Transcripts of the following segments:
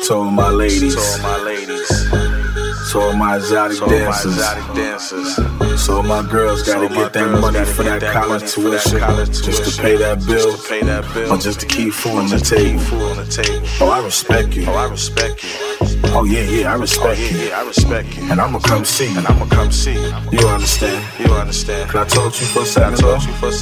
To all my ladies, to all my exotic dancers, so all my girls gotta get that money for that college tuition, just to pay that bill, or just to keep food on the table. Oh, I respect you. Oh yeah, I respect you. And I'ma come see you. You understand? Can I talk to you for a second, though?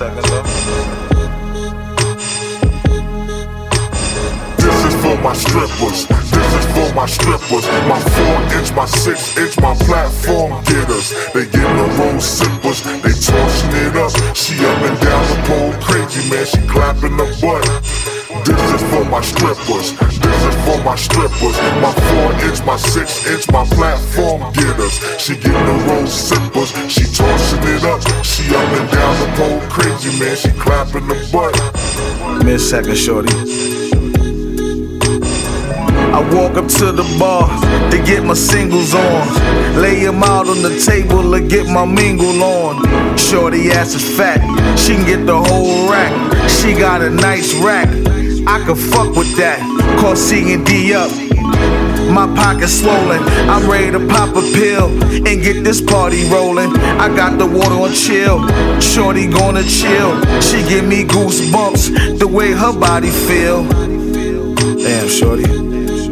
For my strippers, this is for my strippers. My 4-inch, my 6-inch, my platform getters. They getting the rose sippers, they tossing it up. She up and down the pole, crazy man, she clapping the butt. This is for my strippers, this is for my strippers. My 4-inch, my 6-inch, my platform getters. She getting the rose sippers, she tossing it up. She up and down the pole, crazy man, she clapping the butt. Give me a second, shorty. I walk up to the bar to get my singles on, lay them out on the table to get my mingle on. Shorty ass is fat, she can get the whole rack. She got a nice rack, I can fuck with that. Call C&D up, my pocket swollen. I'm ready to pop a pill and get this party rolling. I got the water on chill, shorty gonna chill. She give me goosebumps the way her body feel. Damn, shorty,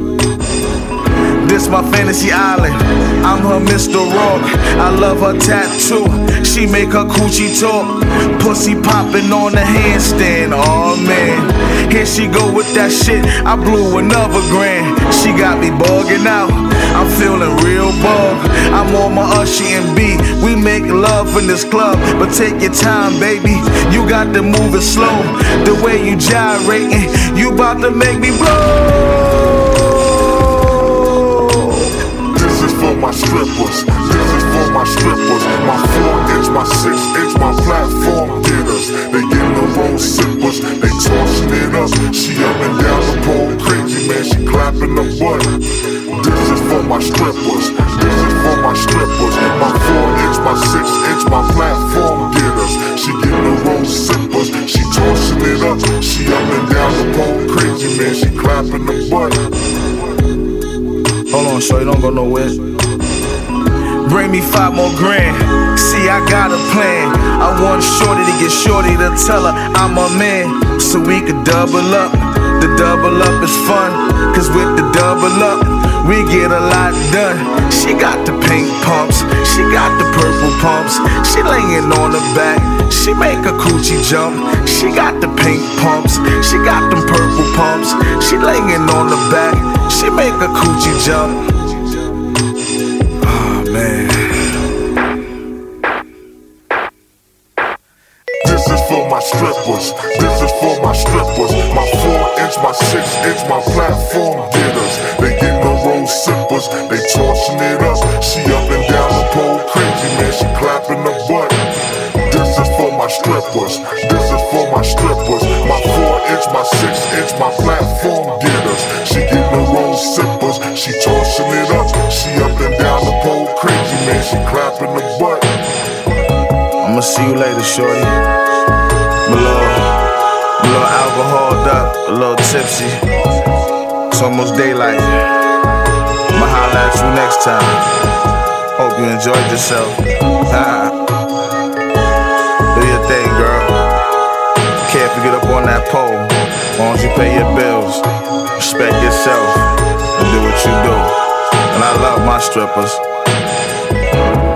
this my fantasy island, I'm her Mr. Rock. I love her tattoo, she make her coochie talk. Pussy popping on the handstand, oh man. Here she go with that shit, I blew another grand. She got me bugging out, I'm feeling real bug. I'm on my Usher and B, we make love in this club. But take your time, baby, you got to move it slow. The way you gyrating, you about to make me blow. For my strippers, this is for my strippers. My 4-inch, my 6-inch, my platform getters. They getting the rose sippers, they tossing it up. She up and down the pole, crazy man, she clapping the butt. This is for my strippers, this is for my strippers. My 4-inch, my 6-inch, my platform getters. She getting the rose sippers, she tossing it up. She up and down the pole, crazy man, she clapping the butt. Hold on, shorty, don't go nowhere. Bring me 5 more grand. See, I got a plan. I want shorty to get shorty to tell her I'm a man, so we could double up. The double up is fun, cause with the double up, we get a lot done. She got the pink pumps, she got the purple pumps. She laying on the back, she make a coochie jump. She got the pink pumps, she got them purple pumps. She laying on the back, she make a coochie jump. Oh man. This is for my strippers, this is for my strippers. My 4-inch, my 6-inch, my platform getters. They getting the rose sippers, they tossing it up. She up and down the pole, crazy man, she clapping the butt. This is for my strippers, this is for my strippers. My 4-inch, my 6-inch, my platform getters. She getting the rose sippers, she tossing it up. She up and down the pole, crazy man, she clapping the butt. I'ma see you later, shorty. I'm a little alcoholed up, a little tipsy. It's almost daylight. I'ma holler at you next time. Hope you enjoyed yourself. Do your thing, girl. Can't forget up on that pole. As long as you pay your bills, respect yourself, and do what you do. And I love my strippers.